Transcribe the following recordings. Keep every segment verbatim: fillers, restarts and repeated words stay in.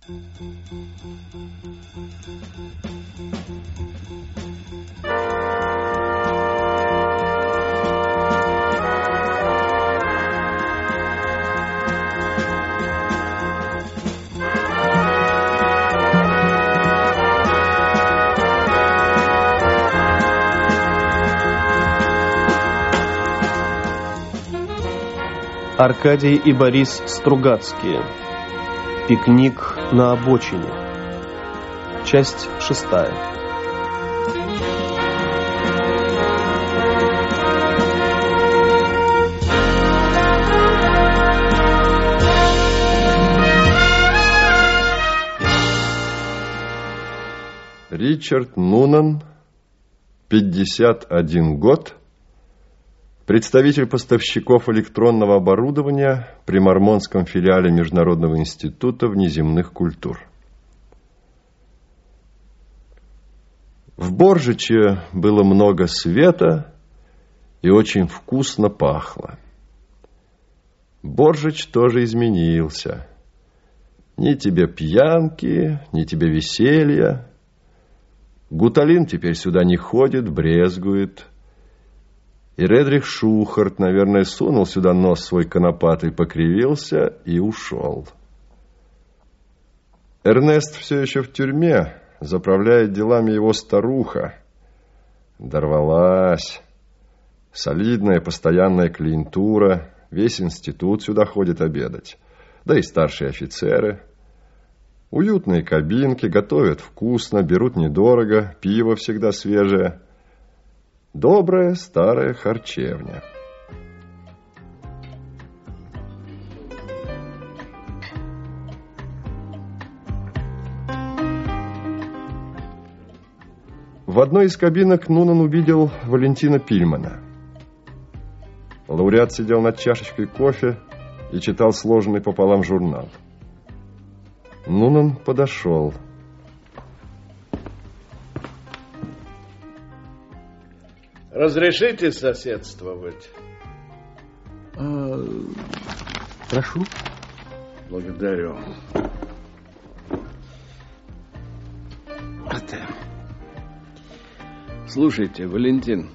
Аркадий и Борис Стругацкие. Пикник на обочине. Часть шестая. Ричард Нунан, пятьдесят один год, представитель поставщиков электронного оборудования при Мормонском филиале Международного института внеземных культур. В Боржиче было много света и очень вкусно пахло. Боржич тоже изменился. Ни тебе пьянки, ни тебе веселья. Гуталин теперь сюда не ходит, брезгует. И Редрих Шухарт, наверное, сунул сюда нос свой конопатый, покривился и ушел. Эрнест все еще в тюрьме, заправляет делами его старуха. Дорвалась. Солидная постоянная клиентура, весь институт сюда ходит обедать. Да и старшие офицеры. Уютные кабинки, готовят вкусно, берут недорого, пиво всегда свежее. Добрая старая харчевня. В одной из кабинок Нунан увидел Валентина Пильмана. Лауреат сидел над чашечкой кофе и читал сложенный пополам журнал. Нунан подошел. Разрешите соседствовать? А, прошу. Благодарю. Слушайте, Валентин,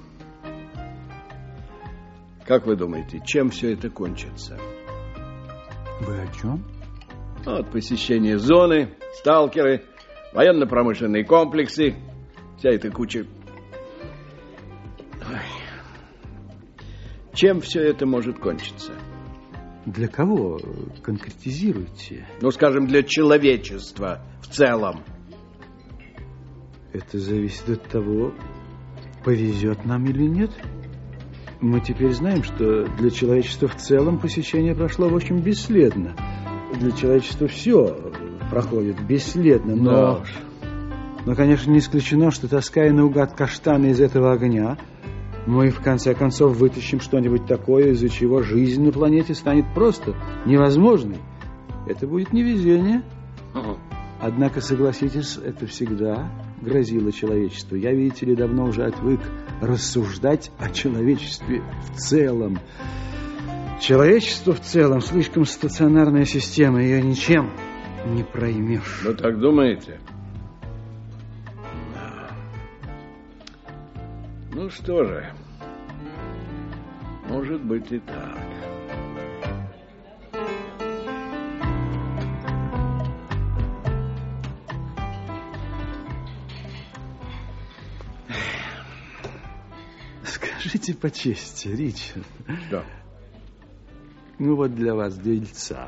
как вы думаете, чем все это кончится? Вы о чем? Вот посещение зоны, сталкеры, военно-промышленные комплексы, вся эта куча... Чем все это может кончиться? Для кого? Конкретизируйте. Ну, скажем, для человечества в целом. Это зависит от того, повезет нам или нет. Мы теперь знаем, что для человечества в целом посещение прошло, в общем, бесследно. Для человечества все проходит бесследно, но... Да. Но, конечно, не исключено, что, таская наугад каштаны из этого огня, мы, в конце концов, вытащим что-нибудь такое, из-за чего жизнь на планете станет просто невозможной. Это будет невезение. Uh-huh. Однако, согласитесь, это всегда грозило человечеству. Я, видите ли, давно уже отвык рассуждать о человечестве в целом. Человечество в целом слишком стационарная система, ее ничем не проймешь. Вы так думаете? Ну что же, может быть и так. Скажите по чести, Ричард. Что? Ну вот для вас, дельца.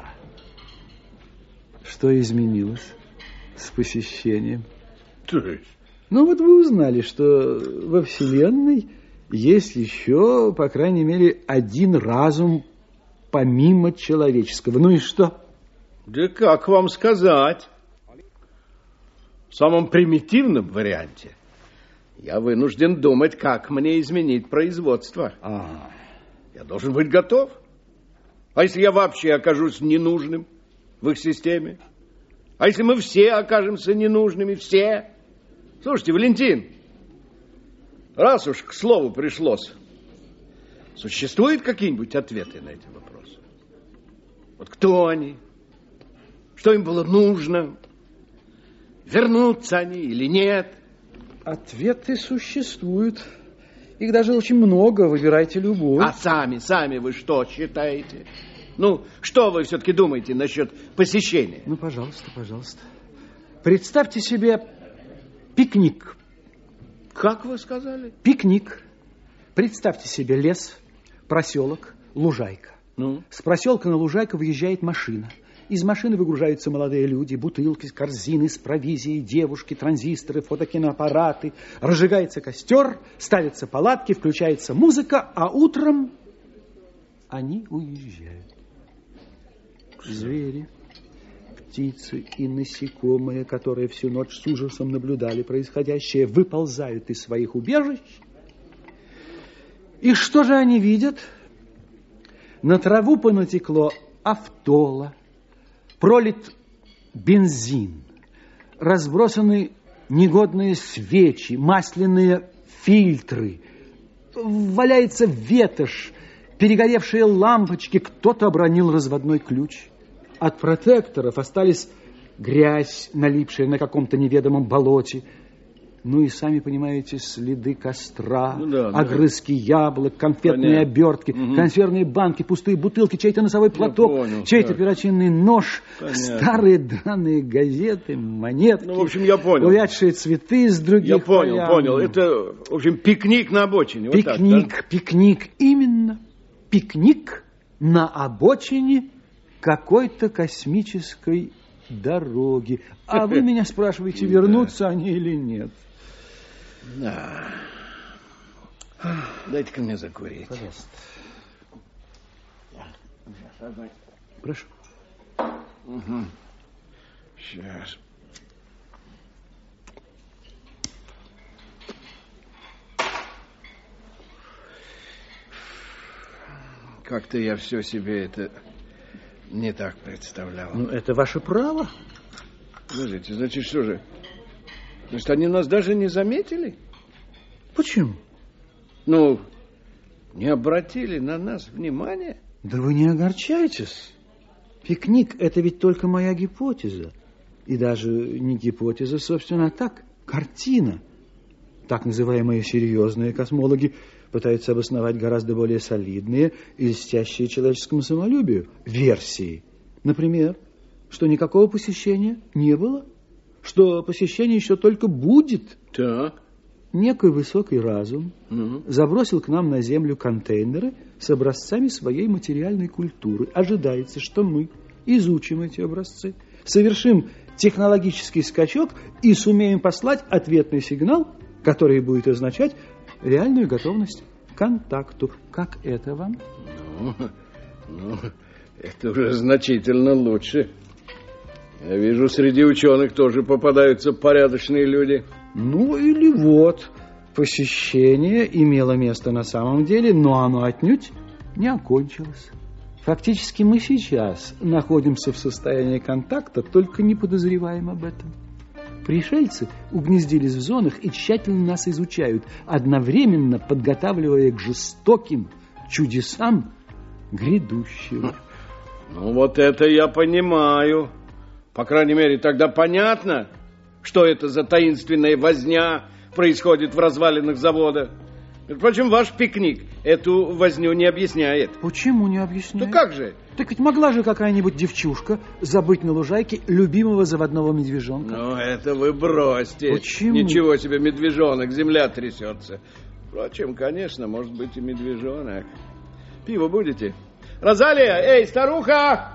Что изменилось с посещением? То есть? Ну вот вы узнали, что во Вселенной есть еще, по крайней мере, один разум помимо человеческого. Ну и что? Да как вам сказать? В самом примитивном варианте я вынужден думать, как мне изменить производство. А. Я должен быть готов. А если я вообще окажусь ненужным в их системе? А если мы все окажемся ненужными, все? Слушайте, Валентин, раз уж к слову пришлось, существуют какие-нибудь ответы на эти вопросы? Вот кто они? Что им было нужно? вернутся они или нет? Ответы существуют. Их даже очень много, выбирайте любой. А сами, сами вы что считаете? Ну, что вы все-таки думаете насчет посещения? Ну, пожалуйста, пожалуйста. Представьте себе пикник. Как вы сказали? Пикник. Представьте себе лес, проселок, лужайка. Ну? С проселка на лужайку выезжает машина. Из машины выгружаются молодые люди, бутылки, корзины с провизией, девушки, транзисторы, фотокиноаппараты. Разжигается костер, ставятся палатки, включается музыка, а утром они уезжают. Звери, птицы и насекомые, которые всю ночь с ужасом наблюдали происходящее, выползают из своих убежищ. И что же они видят? На траву понатекло автола, пролит бензин, разбросаны негодные свечи, масляные фильтры, валяется ветошь, перегоревшие лампочки, кто-то обронил разводной ключ. От протекторов остались грязь, налипшая на каком-то неведомом болоте. Ну и сами понимаете, следы костра, ну, да, огрызки да. яблок, конфетные Понятно. обертки, угу. консервные банки, пустые бутылки, чей-то носовой платок, понял, чей-то так. перочинный нож, Понятно. старые драные газеты, монетки, ну, в общем, я понял. увядшие цветы из других Я понял, полян. понял. Это, в общем, пикник на обочине. Пикник, вот так, да? пикник, именно. Пикник на обочине какой-то космической дороги. А вы меня спрашиваете, вернутся они или нет? Да. Дайте-ка мне закурить. Пожалуйста. Прошу. Угу. Сейчас. Как-то я все себе это не так представлял. Ну, это ваше право. Подождите, значит, что же? Значит, они нас даже не заметили? Почему? Ну, не обратили на нас внимания? Да вы не огорчайтесь. Пикник – это ведь только моя гипотеза. И даже не гипотеза, собственно, а так, картина. Так называемые серьезные космологи пытаются обосновать гораздо более солидные и льстящие человеческому самолюбию версии. Например, что никакого посещения не было, что посещение еще только будет. Так. Некий высокий разум Угу. забросил к нам на Землю контейнеры с образцами своей материальной культуры. Ожидается, что мы изучим эти образцы, совершим технологический скачок и сумеем послать ответный сигнал, который будет означать реальную готовность к контакту. Как это вам? Ну, ну, это уже значительно лучше. Я вижу, среди ученых тоже попадаются порядочные люди. Ну или вот, посещение имело место на самом деле, но оно отнюдь не окончилось. Фактически мы сейчас находимся в состоянии контакта, только не подозреваем об этом. Пришельцы угнездились в зонах и тщательно нас изучают, одновременно подготавливая к жестоким чудесам грядущего. Ну вот это я понимаю. По крайней мере, тогда понятно, что это за таинственная возня происходит в развалинах завода. Впрочем, ваш пикник эту возню не объясняет. Почему не объясняет? Ну как же? Так ведь могла же какая-нибудь девчушка забыть на лужайке любимого заводного медвежонка. Ну это вы бросьте. Почему? Ничего себе, медвежонок, земля трясется. Впрочем, конечно, может быть и медвежонок. Пиво будете? Розалия, эй, старуха!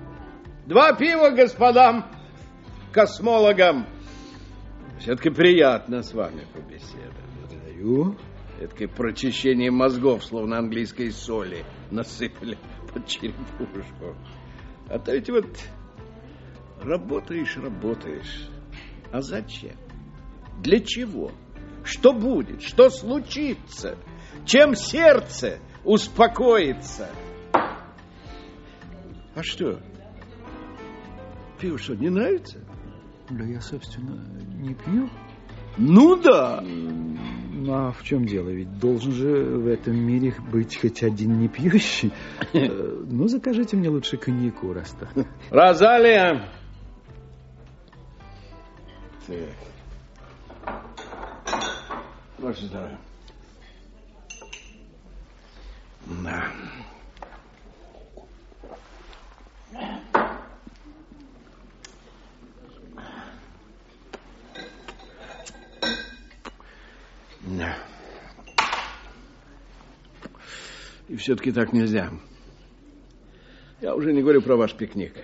Два пива господам космологам. Все-таки приятно с вами побеседовать. Благодарю. Это прочищение мозгов, словно английской соли, насыпали под черепушку. А то ведь вот работаешь, работаешь. А зачем? Для чего? Что будет? Что случится? Чем сердце успокоится? А что? Пиво что, не нравится? Да я, собственно, не пью. Ну да. Ну, а в чем дело? Ведь должен же в этом мире быть хоть один не пьющий. Ну, закажите мне лучше коньяку, раз так. Розалия, Так. Ваше здоровье. Да. Да. И все-таки так нельзя. Я уже не говорю про ваш пикник.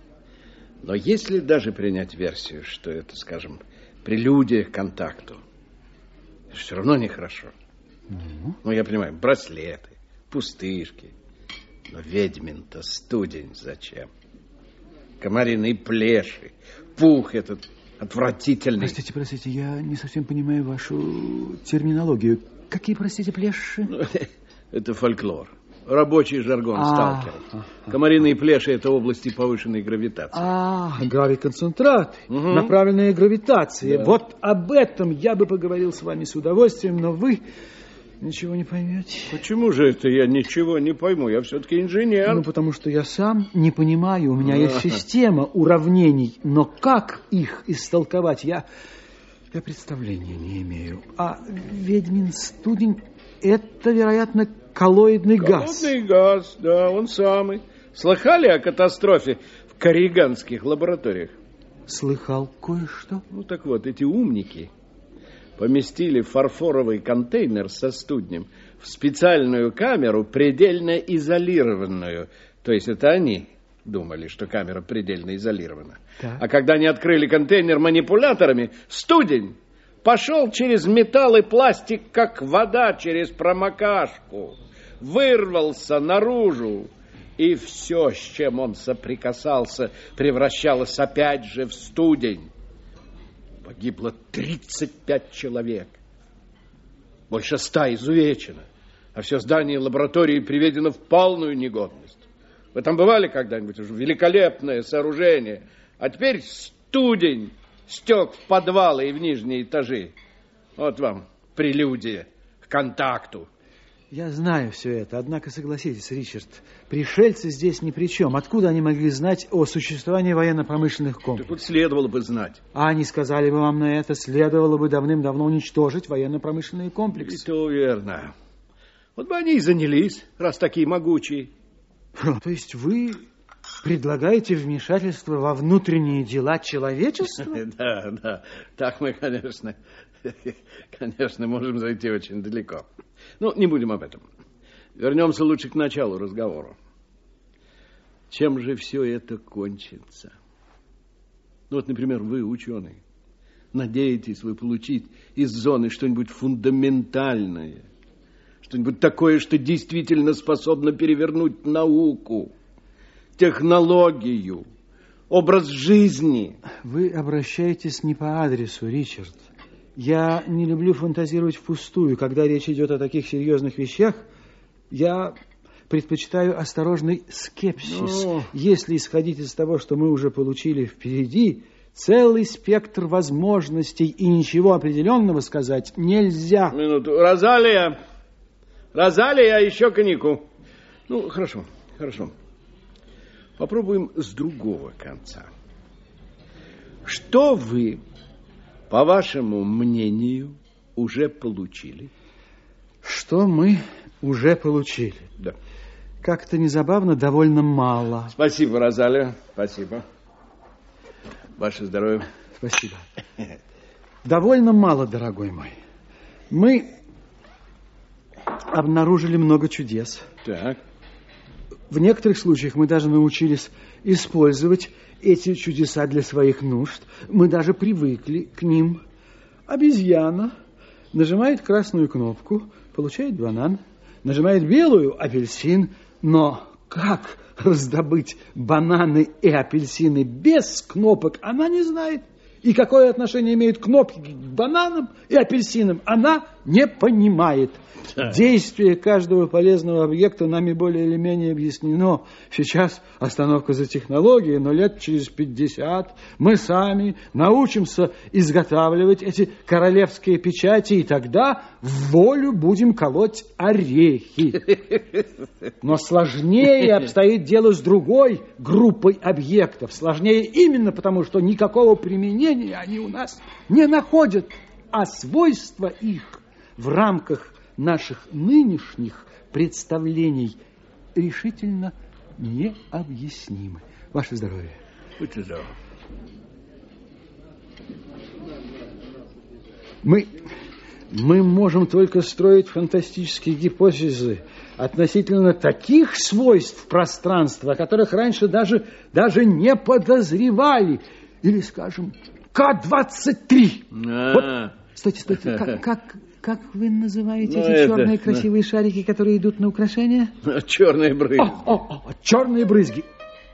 Но если даже принять версию, что это, скажем, прелюдия к контакту, это все равно нехорошо. Mm-hmm. Ну, я понимаю, браслеты, пустышки. Но ведьмин-то студень зачем? Комариные плеши, пух этот отвратительный. Простите, простите, я не совсем понимаю вашу терминологию. Какие, простите, плеши? Это фольклор. Рабочий жаргон сталкеров. Комариные плеши – это области повышенной гравитации. А, гравиконцентраты, угу. Направленная гравитация. Да. Вот об этом я бы поговорил с вами с удовольствием, но вы ничего не поймете. Почему же это я ничего не пойму? Я все-таки инженер. Ну, потому что я сам не понимаю. У меня есть система уравнений, но как их истолковать, я, я представления не имею. А ведьмин студень – это, вероятно, коллоидный газ. Коллоидный газ, да, он самый. Слыхали о катастрофе в корриганских лабораториях? Слыхал кое-что. Ну, так вот, эти умники поместили фарфоровый контейнер со студнем в специальную камеру, предельно изолированную. То есть это они думали, что камера предельно изолирована. Так. А когда они открыли контейнер манипуляторами, студень пошел через металл и пластик, как вода через промокашку. Вырвался наружу. И все, с чем он соприкасался, превращалось опять же в студень. Погибло тридцать пять человек. Больше ста изувечено. А все здание лаборатории приведено в полную негодность. Вы там бывали когда-нибудь? Уже великолепное сооружение. А теперь студень стек в подвалы и в нижние этажи. Вот вам прелюдия к контакту. Я знаю все это, однако согласитесь, Ричард, пришельцы здесь ни при чем. Откуда они могли знать о существовании военно-промышленных комплексов? Так вот следовало бы знать. А они сказали бы вам на это, следовало бы давным-давно уничтожить военно-промышленные комплексы. И то верно. Вот бы они и занялись, раз такие могучие. То есть вы предлагаете вмешательство во внутренние дела человечества? Да, да. Так мы, конечно, конечно, можем зайти очень далеко. Ну, не будем об этом. Вернемся лучше к началу разговора. Чем же все это кончится? Ну, вот, например, вы, ученый, надеетесь вы получить из зоны что-нибудь фундаментальное, что-нибудь такое, что действительно способно перевернуть науку, технологию, образ жизни. Вы обращаетесь не по адресу, Ричард. Я не люблю фантазировать впустую. Когда речь идет о таких серьезных вещах, я предпочитаю осторожный скепсис. Но... Если исходить из того, что мы уже получили впереди, целый спектр возможностей, и ничего определенного сказать нельзя. Минуту. Розалия! Розалия, еще коньяку. Ну, хорошо, хорошо. Попробуем с другого конца. Что вы, по вашему мнению, уже получили? Что мы уже получили? Да. Как-то незабавно, довольно мало. Спасибо, Розалия, спасибо. Ваше здоровье. Спасибо. Довольно мало, дорогой мой. Мы обнаружили много чудес. Так. В некоторых случаях мы даже научились использовать эти чудеса для своих нужд. Мы даже привыкли к ним. Обезьяна нажимает красную кнопку, получает банан. Нажимает белую — апельсин. Но как раздобыть бананы и апельсины без кнопок, она не знает. И какое отношение имеют кнопки к бананам и апельсинам, она не понимает. Да. Действие каждого полезного объекта нами более или менее объяснено. Сейчас остановка за технологией, но лет через пятьдесят мы сами научимся изготавливать эти королевские печати, и тогда в волю будем колоть орехи. Но сложнее обстоит дело с другой группой объектов. Сложнее именно потому, что никакого применения применения они у нас не находят, а свойства их в рамках наших нынешних представлений решительно необъяснимы. Ваше здоровье. Будьте здоровы. Мы, мы можем только строить фантастические гипотезы относительно таких свойств пространства, о которых раньше даже, даже не подозревали. Или, скажем, К двадцать три. Вот, стойте, стойте, как, как, как вы называете ну, эти это, черные красивые ну... шарики, которые идут на украшения? Черные брызги. О, о, о, черные брызги.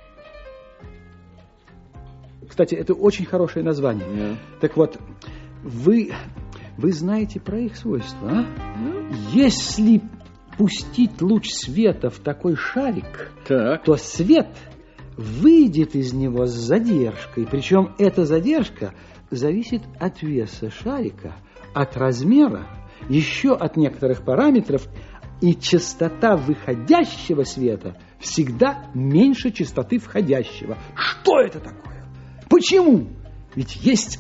Кстати, это очень хорошее название. Yeah. Так вот, вы, вы знаете про их свойства, а? Yeah. Если пустить луч света в такой шарик, так. то свет выйдет из него с задержкой. Причем эта задержка зависит от веса шарика, от размера, еще от некоторых параметров, и частота выходящего света всегда меньше частоты входящего. Что это такое? Почему? Ведь есть...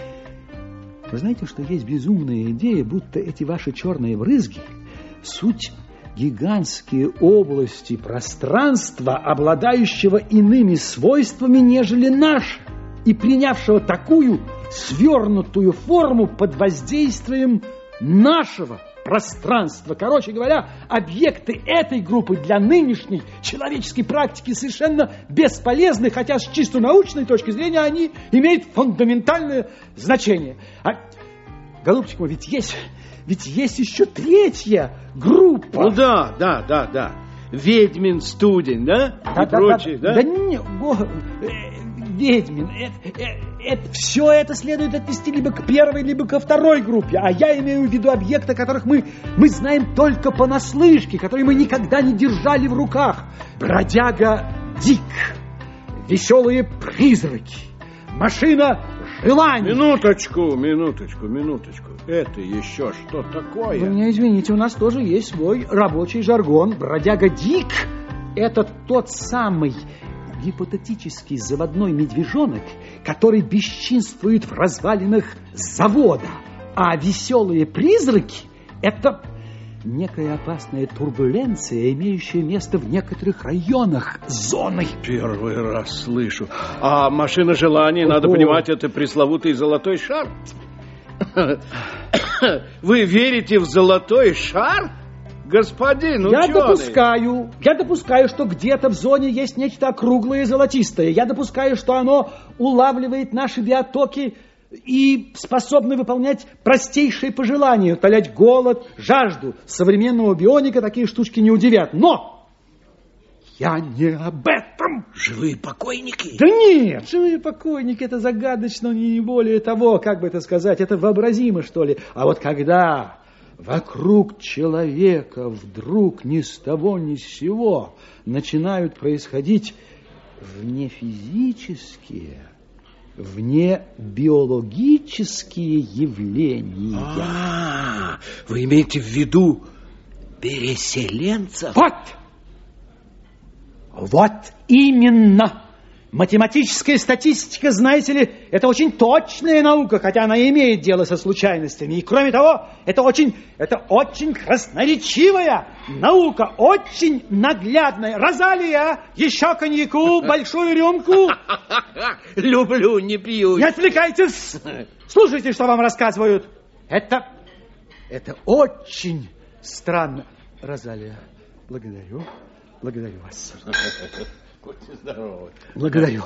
Вы знаете, что есть безумная идея, будто эти ваши черные брызги суть гигантские области пространства, обладающего иными свойствами, нежели наше, и принявшего такую свернутую форму под воздействием нашего пространства. Короче говоря, объекты этой группы для нынешней человеческой практики совершенно бесполезны, хотя с чисто научной точки зрения они имеют фундаментальное значение. А, голубчик мой, ведь есть, ведь есть еще третья группа. Ну да, да, да, да. Ведьмин студень, да? да и да, прочее, да? Да, да не, го, э, Ведьмин, это, э, это, все это следует отнести либо к первой, либо ко второй группе. А я имею в виду объекты, которых мы, мы знаем только понаслышке, которые мы никогда не держали в руках. Бродяга Дик, веселые призраки, машина желаний. Минуточку, минуточку, минуточку. Это еще что такое? Вы меня извините, у нас тоже есть свой рабочий жаргон. Бродяга Дик – это тот самый гипотетический заводной медвежонок, который бесчинствует в развалинах завода. А веселые призраки – это некая опасная турбуленция, имеющая место в некоторых районах зоны. Первый раз слышу. А машина желаний, О-о. надо понимать, это пресловутый золотой шар. Вы верите в золотой шар? Господин ученый. Я допускаю, я допускаю, что где-то в зоне есть нечто округлое и золотистое. Я допускаю, что оно улавливает наши биотоки и способно выполнять простейшие пожелания, утолять голод, жажду. Современного бионика такие штучки не удивят. Но я не об этом. Живые покойники? Да нет, живые покойники, это загадочно, не более того, как бы это сказать, это вообразимо, что ли. А вот когда вокруг человека вдруг ни с того ни с сего начинают происходить внефизические, внебиологические явления. А, вы имеете в виду переселенцев? Вот! Вот именно! Математическая статистика, знаете ли, это очень точная наука, хотя она и имеет дело со случайностями. И кроме того, это очень, это очень красноречивая наука, очень наглядная. Розалия, еще коньяку, большую рюмку. Люблю, не пью. Не отвлекайтесь. Слушайте, что вам рассказывают. Это, это очень странно. Розалия, благодарю, благодарю вас. Будьте здоровы. Благодарю.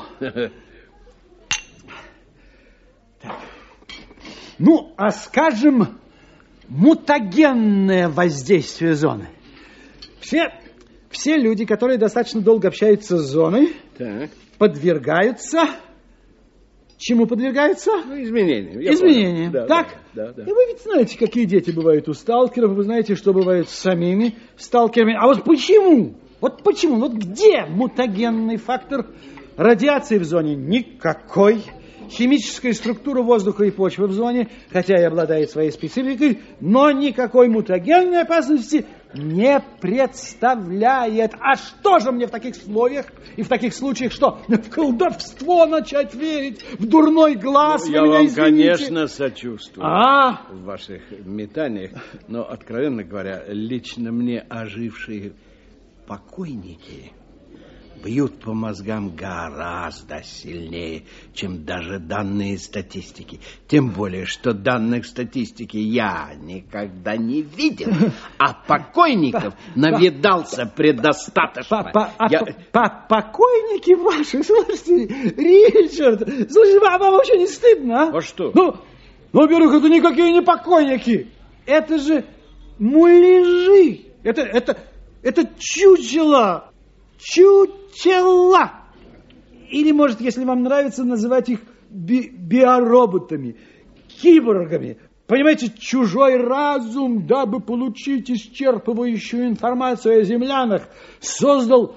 Так. Ну, а скажем, мутагенное воздействие зоны. Все, все люди, которые достаточно долго общаются с зоной, так. подвергаются... Чему подвергаются? Ну, изменениям. Изменениям. Да, так? Да, да, да. И вы ведь знаете, какие дети бывают у сталкеров, вы знаете, что бывает с самими сталкерами. А вот почему? Вот почему? Вот где мутагенный фактор? Радиации в зоне никакой. Химическая структура воздуха и почвы в зоне, хотя и обладает своей спецификой, но никакой мутагенной опасности. не представляет. А что же мне в таких условиях и в таких случаях что? В колдовство начать верить, в дурной глаз? Ну, я меня, вам, извините. конечно, сочувствую а? в ваших метаниях, но, откровенно говоря, лично мне ожившие покойники бьют по мозгам гораздо сильнее, чем даже данные статистики. Тем более, что данных статистики я никогда не видел, а покойников навидался предостаточно. Покойники ваши, слушайте, Ричард, слушайте, вам вообще не стыдно, а? А что? Ну, во-первых, это никакие не покойники. Это же муляжи. Это, это, это чучело. Чучела! Или, может, если вам нравится, называть их би- биороботами, киборгами. Понимаете, чужой разум, дабы получить исчерпывающую информацию о землянах, создал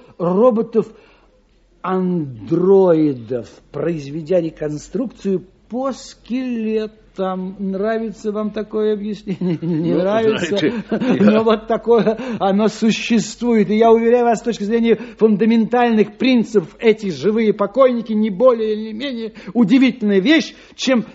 роботов-андроидов, произведя реконструкцию по скелетам. Нравится вам такое объяснение? Не ну, нравится? Знаете, но я... вот такое оно существует. И я уверяю вас, с точки зрения фундаментальных принципов, эти живые покойники не более или менее удивительная вещь, чем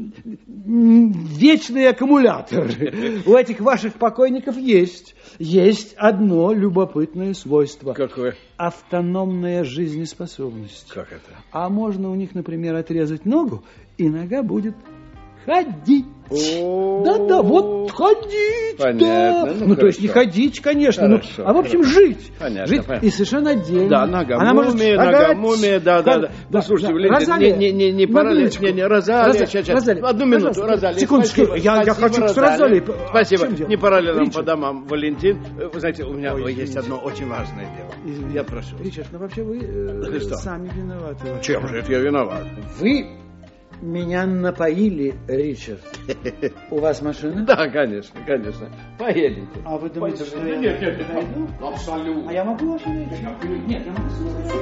вечные аккумуляторы. У этих ваших покойников есть, есть одно любопытное свойство. Какое? Автономная жизнеспособность. Как это? А можно у них, например, отрезать ногу, и нога будет ходить. Да-да, вот ходить. Понятно. Да. Ну, ну то есть не ходить, конечно, ну, а в общем хорошо. жить. Понятно, жить понятно. И совершенно отдельно. Да, нога Она мумия, может нога шагать. мумия, да, да, да. да. да ну, слушайте, да. Валентин, Розалия, не, не, не пора ли? Не, не, Розалия, сейчас, сейчас. Розалия, Одну минуту, Розалия. Секундочку, Спасибо, я, я спасибо, хочу Розалия. с Розалией. Спасибо. Не пора ли нам Ричард. по домам, Валентин? Вы знаете, у меня Ой, есть извините. одно очень важное дело. Извините. Я прошу. Ричард, ну вообще вы э, Что? сами виноваты. Чем же это я виноват? Вы меня напоили, Ричард. У вас машина? Да, конечно, конечно. Поедете. А вы думаете, что я... Нет, нет, нет. Пойду? Абсолютно. А я могу вашу вещь? Нет, я могу слушать.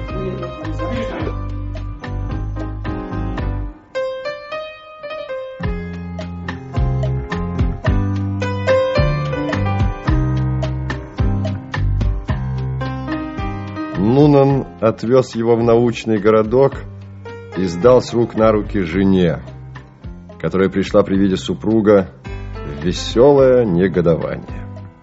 Нунан отвез его в научный городок и сдал с рук на руки жене, которая пришла при виде супруга в веселое негодование.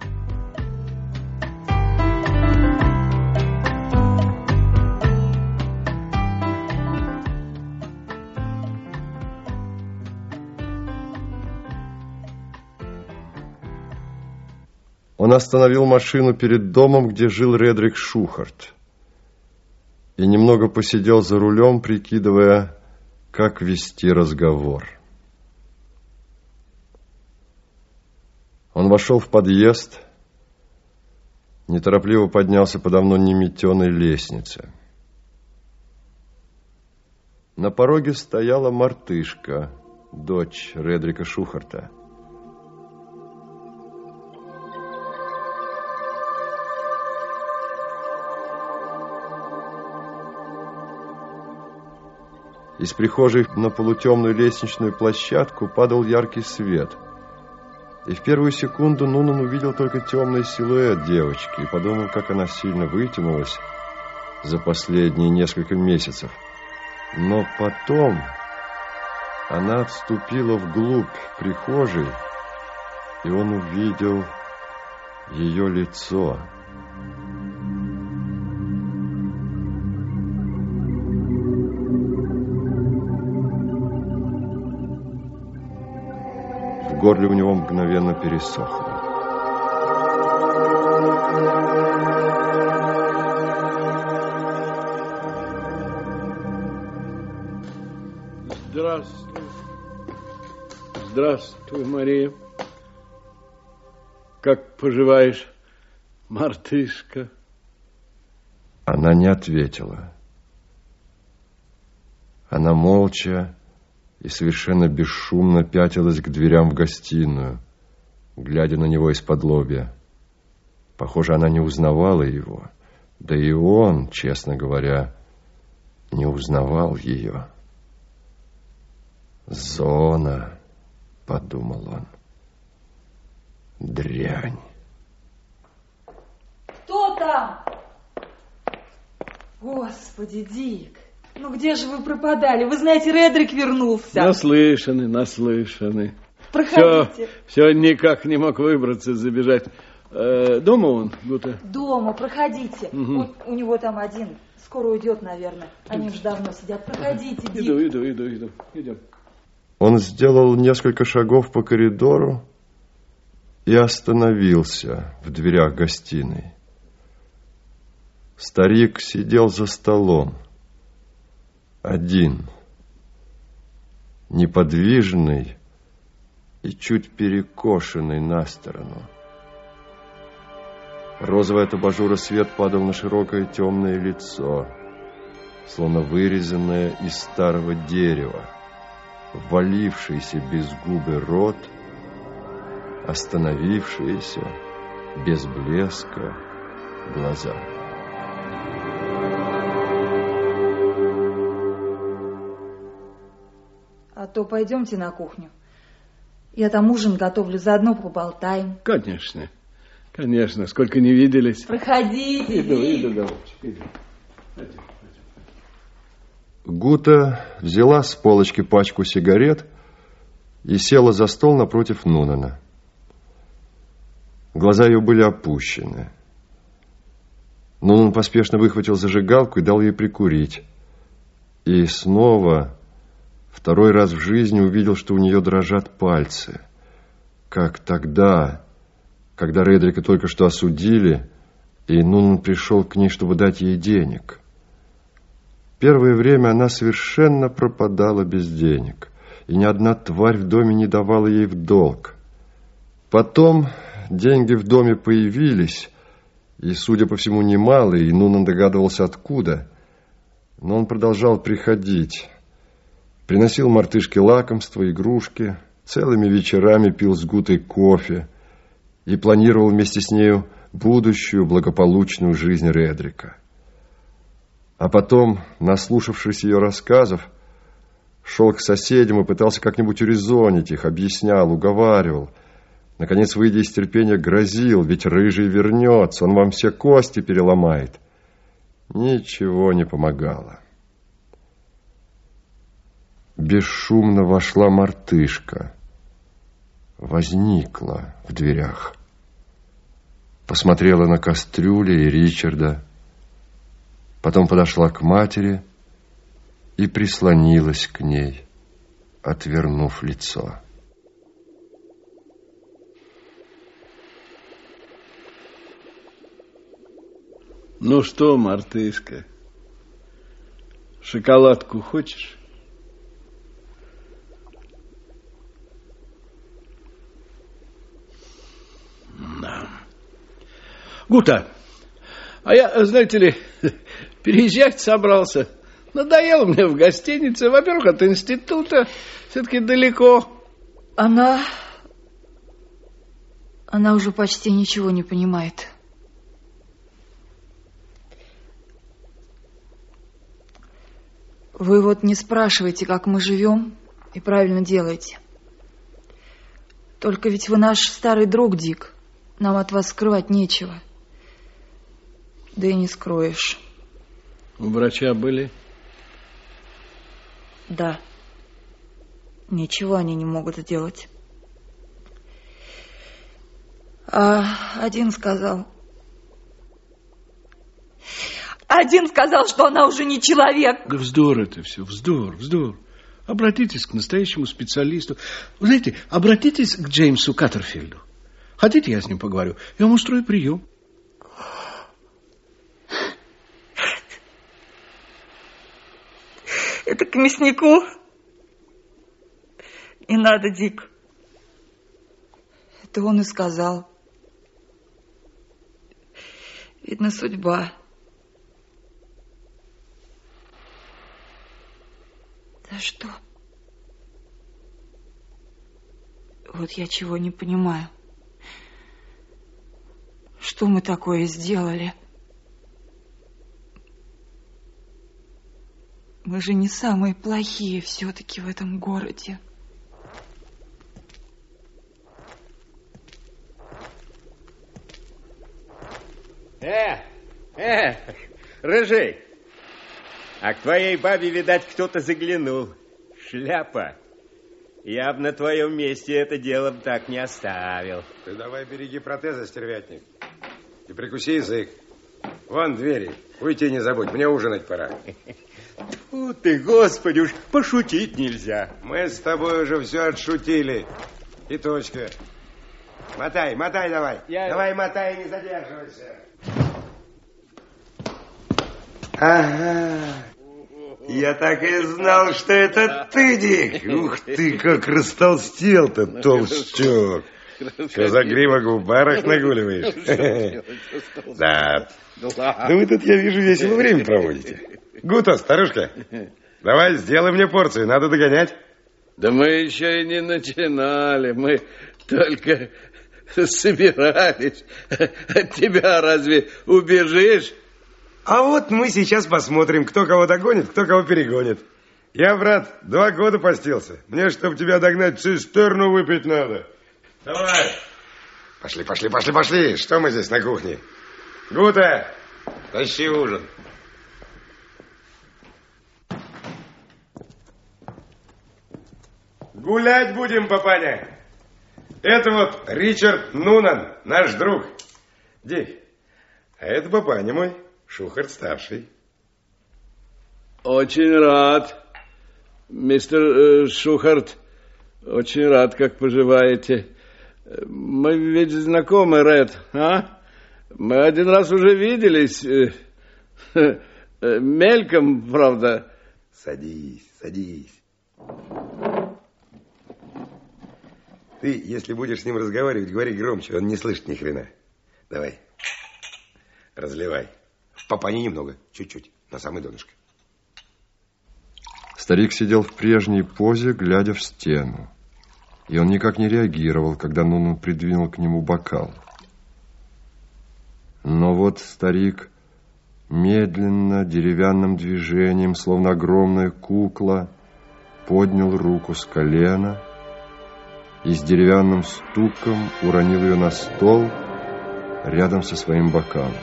Он остановил машину перед домом, где жил Редрик Шухарт, и немного посидел за рулем, прикидывая, как вести разговор. Он вошел в подъезд, неторопливо поднялся по давно неметеной лестнице. На пороге стояла мартышка, дочь Редрика Шухарта. Из прихожей на полутемную лестничную площадку падал яркий свет. И в первую секунду Нунан увидел только темный силуэт девочки и подумал, как она сильно вытянулась за последние несколько месяцев. Но потом она отступила вглубь прихожей, и он увидел ее лицо. В горле у него мгновенно пересохло. Здравствуй. Здравствуй, Мария. Как поживаешь, мартышка? Она не ответила. Она молча и совершенно бесшумно пятилась к дверям в гостиную, глядя на него из-под лобья. Похоже, она не узнавала его, да и он, честно говоря, не узнавал ее. «Зона», — подумал он, — «дрянь». там? Господи, Дик, ну где же вы пропадали? Вы знаете, Редрик вернулся. Наслышаны, наслышаны. Проходите. Все, все никак не мог выбраться, забежать. Э, дома он, Гута? Дома, проходите. Угу. Вот у него там один. Скоро уйдет, наверное. Они уже давно сидят. Проходите, Дик. Иду, иду, иду, иду. Идем. Он сделал несколько шагов по коридору и остановился в дверях гостиной. Старик сидел за столом, один, неподвижный и чуть перекошенный на сторону. Розовый от абажура свет падал на широкое темное лицо, словно вырезанное из старого дерева, ввалившийся без губы рот, остановившиеся без блеска глаза. А то пойдемте на кухню. Я там ужин готовлю, заодно поболтаем. Конечно, конечно, сколько не виделись. Проходите. Иду, иду, голубчик, иду. Пойдем, пойдем. Гута взяла с полочки пачку сигарет и села за стол напротив Нунана. Глаза ее были опущены. Нунан поспешно выхватил зажигалку и дал ей прикурить. И снова, второй раз в жизни увидел, что у нее дрожат пальцы. Как тогда, когда Редрика только что осудили, и Нунан пришел к ней, чтобы дать ей денег. Первое время она совершенно пропадала без денег, и ни одна тварь в доме не давала ей в долг. Потом деньги в доме появились, и, судя по всему, немалые, и Нунан догадывался, откуда. Но он продолжал приходить. Приносил мартышке лакомства, игрушки, целыми вечерами пил с Гутой кофе и планировал вместе с нею будущую благополучную жизнь Редрика. А потом, наслушавшись ее рассказов, шел к соседям и пытался как-нибудь урезонить их, объяснял, уговаривал. Наконец, выйдя из терпения, грозил, ведь рыжий вернется, он вам все кости переломает. Ничего не помогало. Бесшумно вошла мартышка, возникла в дверях, посмотрела на кастрюли и Ричарда, потом подошла к матери и прислонилась к ней, отвернув лицо. Ну что, мартышка, шоколадку хочешь? Да. Гута, а я, знаете ли, переезжать собрался. Надоело мне в гостинице. Во-первых, от института все-таки далеко. Она... Она уже почти ничего не понимает. Вы вот не спрашиваете, как мы живем, и правильно делаете. Только ведь вы наш старый друг, Дик. Нам от вас скрывать нечего. Да и не скроешь. У врача были? Да. Ничего они не могут сделать. А один сказал... Один сказал, что она уже не человек. Да вздор это все, вздор, вздор. Обратитесь к настоящему специалисту. Вы знаете, обратитесь к Джеймсу Каттерфилду. Хотите, я с ним поговорю? Я вам устрою прием. Это к мяснику? Не надо, Дик. Это он и сказал. Видно, судьба. Да что? Вот я чего не понимаю. Что мы такое сделали? Мы же не самые плохие все-таки в этом городе. Э, Э, Рыжий, а к твоей бабе, видать, кто-то заглянул. Шляпа. Я бы на твоем месте это дело бы так не оставил. Ты давай береги протезы, стервятник. И прикуси язык. Вон двери. Уйти не забудь, мне ужинать пора. Фу ты, Господи, уж пошутить нельзя. Мы с тобой уже все отшутили. И точка. Мотай, мотай давай. Я... Давай мотай, не задерживайся. Ага. Я так и знал, что это ты, Дик. Ух ты, как растолстел-то, толстяк. Что за гривок в барах нагуливаешь? Да. Да вы тут, я вижу, весело время проводите. Гуто, старушка, давай сделай мне порцию, надо догонять. Да мы еще и не начинали, мы только собирались. От тебя разве убежишь? А вот мы сейчас посмотрим, кто кого догонит, кто кого перегонит. Я, брат, два года постился. Мне, чтобы тебя догнать, цистерну выпить надо. Давай. Пошли, пошли, пошли, пошли. Что мы здесь на кухне? Гута, тащи ужин. Гулять будем, папаня. Это вот Ричард Нунан, наш друг. Дик, а это папаня мой. Шухарт-старший. Очень рад, мистер э, Шухарт. Очень рад, как поживаете. Мы ведь знакомы, Ред, а? Мы один раз уже виделись. Э, э, мельком, правда. Садись, садись. Ты, если будешь с ним разговаривать, говори громче, он не слышит ни хрена. Давай, разливай. Папани немного, чуть-чуть, на самый донышко. Старик сидел в прежней позе, глядя в стену. И он никак не реагировал, когда Нунан придвинул к нему бокал. Но вот старик медленно, деревянным движением, словно огромная кукла, поднял руку с колена и с деревянным стуком уронил ее на стол рядом со своим бокалом.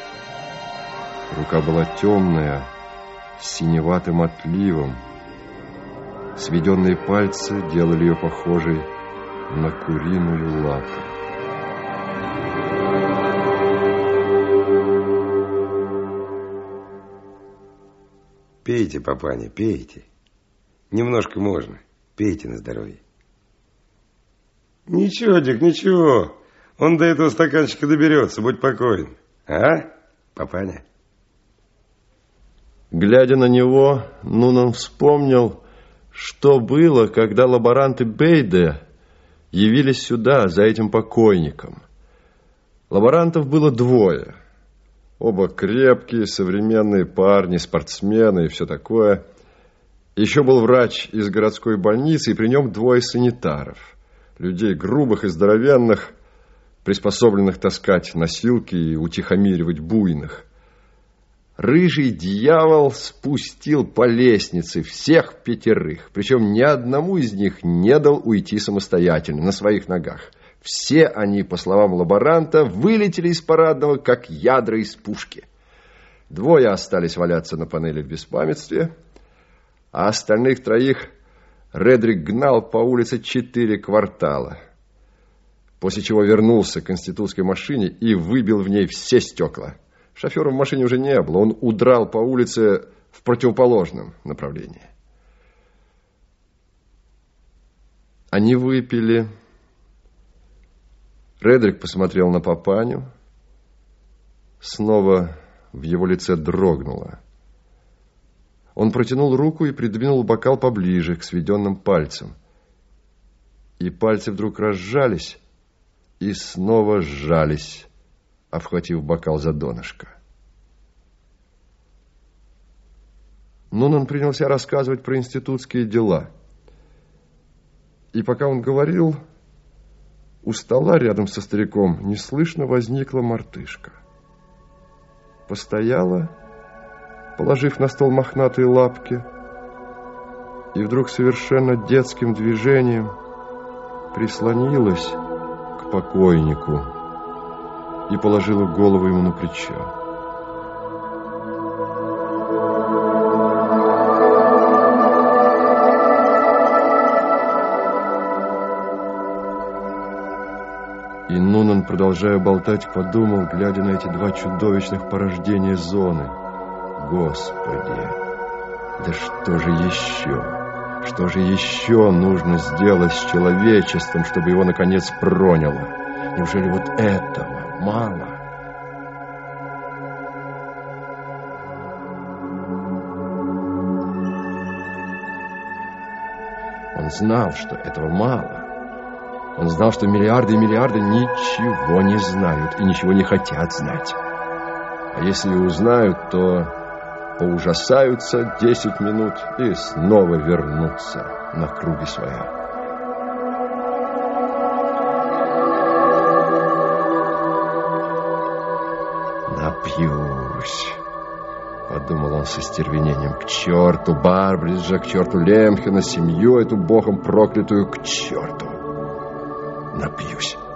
Рука была темная, с синеватым отливом. Сведенные пальцы делали ее похожей на куриную лапу. Пейте, папаня, пейте. Немножко можно. Пейте на здоровье. Ничего, Дик, ничего. Он до этого стаканчика доберется, будь покоен. А, папаня? Глядя на него, Нунан вспомнил, что было, когда лаборанты Бейде явились сюда, за этим покойником. Лаборантов было двое. Оба крепкие, современные парни, спортсмены и все такое. Еще был врач из городской больницы, и при нем двое санитаров. Людей грубых и здоровенных, приспособленных таскать носилки и утихомиривать буйных. Рыжий дьявол спустил по лестнице всех пятерых, причем ни одному из них не дал уйти самостоятельно, на своих ногах. Все они, по словам лаборанта, вылетели из парадного, как ядра из пушки. Двое остались валяться на панели в беспамятстве, а остальных троих Редрик гнал по улице четыре квартала, после чего вернулся к институтской машине и выбил в ней все стекла. Шофера в машине уже не было, он удрал по улице в противоположном направлении. Они выпили. Редрик посмотрел на папаню. Снова в его лице дрогнуло. Он протянул руку и придвинул бокал поближе к сведенным пальцам. И пальцы вдруг разжались и снова сжались, обхватив бокал за донышко. Нунан принялся рассказывать про институтские дела. И пока он говорил, у стола рядом со стариком неслышно возникла мартышка. Постояла, положив на стол мохнатые лапки, и вдруг совершенно детским движением прислонилась к покойнику и положила голову ему на плечо. И Нунан, продолжая болтать, подумал, глядя на эти два чудовищных порождения зоны: Господи, да что же еще? Что же еще нужно сделать с человечеством, чтобы его, наконец, проняло? Неужели вот этого мало? Он знал, что этого мало. Он знал, что миллиарды и миллиарды ничего не знают и ничего не хотят знать. А если узнают, то поужасаются десять минут и снова вернутся на круги своя. «Напьюсь», — подумал он со стервенением. «К черту Барбриджа, к черту Лемхена, семью эту богом проклятую, к черту! Напьюсь».